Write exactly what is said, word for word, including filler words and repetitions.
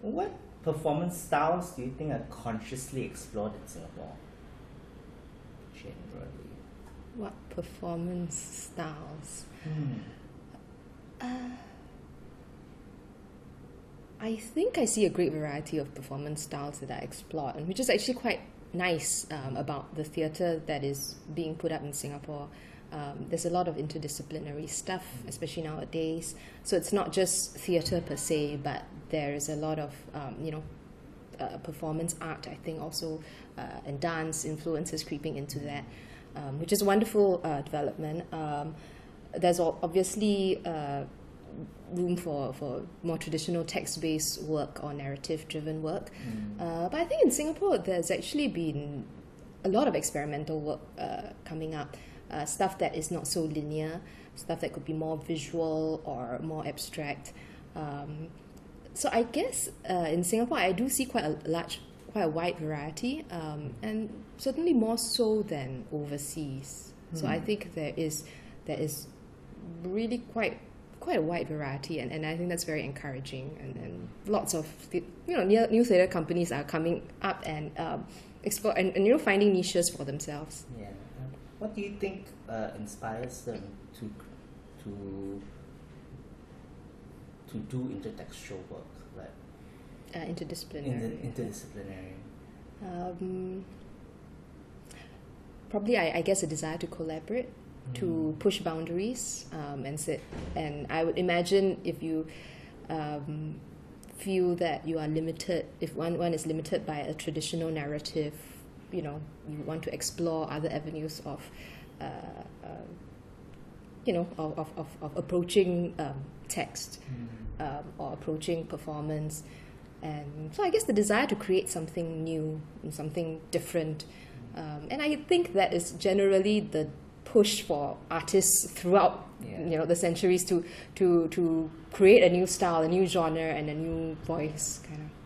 What performance styles do you think are consciously explored in Singapore? Generally. What performance styles? Hmm. Uh, I think I see a great variety of performance styles that are explored, and which is actually quite nice um, about the theatre that is being put up in Singapore. Um, there's a lot of interdisciplinary stuff, especially nowadays. So it's not just theatre per se, but there is a lot of, um, you know, uh, performance art, I think, also, uh, and dance influences creeping into that, um, which is a wonderful uh, development. Um, there's obviously uh, room for, for more traditional text-based work or narrative-driven work. Mm. Uh, but I think in Singapore, there's actually been a lot of experimental work uh, coming up. Uh, stuff that is not so linear, stuff that could be more visual or more abstract. Um, so I guess uh, in Singapore, I do see quite a large, quite a wide variety, um, and certainly more so than overseas. Mm. So I think there is there is really quite quite a wide variety, and, and I think that's very encouraging. And, and lots of the, you know new, new theatre companies are coming up and um, explore and, and you know finding niches for themselves. Yeah. What do you think uh, inspires them to to to do intertextual work, like uh, interdisciplinary? Inter- interdisciplinary. Um, probably, I, I guess, a desire to collaborate, mm. to push boundaries, um, and sit. And I would imagine if you um, feel that you are limited, if one one is limited by a traditional narrative. You know, you want to explore other avenues of, uh, uh, you know, of, of, of, of approaching um, text mm-hmm. um, or approaching performance. And so I guess the desire to create something new and something different. Um, and I think that is generally the push for artists throughout, yeah. you know, the centuries to, to, to create a new style, a new genre, and a new voice, kind of.